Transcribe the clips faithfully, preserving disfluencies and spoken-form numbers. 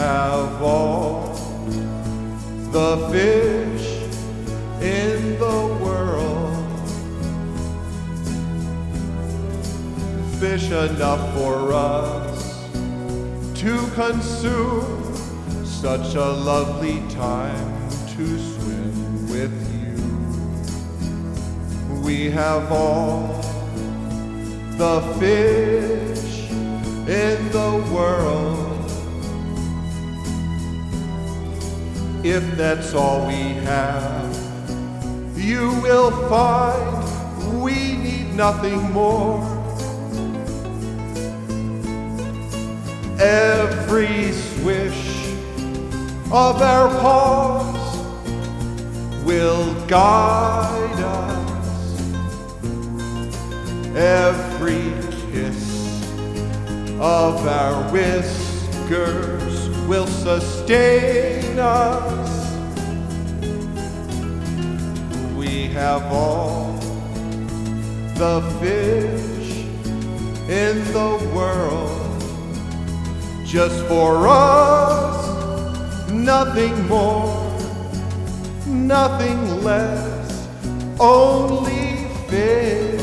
have all the fish in the world, fish enough for us to consume. Such a lovely time to swim with you. We have all the fish in the world. If that's all we have, you will find we need nothing more. Every swish of our paws will guide us. Every kiss of our whiskers will sustain us. We have all the fish in the world. Just for us, nothing more, nothing less, only fish.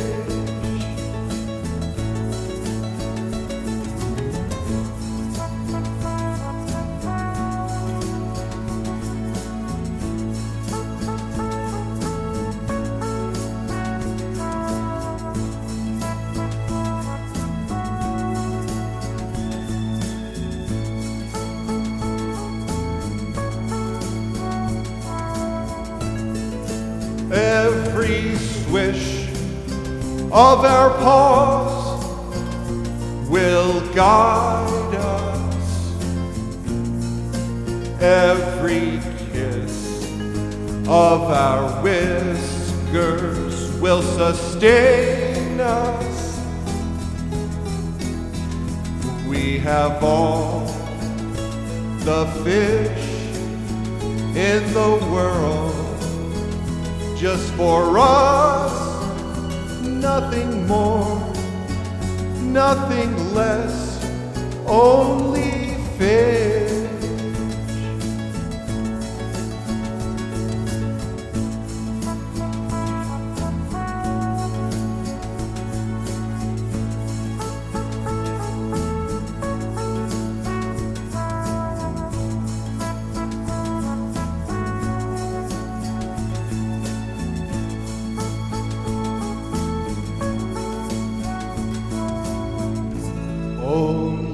Every swish of our paws will guide us. Every kiss of our whiskers will sustain us. We have all the fish in the world. Just for us, nothing more, nothing less, only fish. Oh.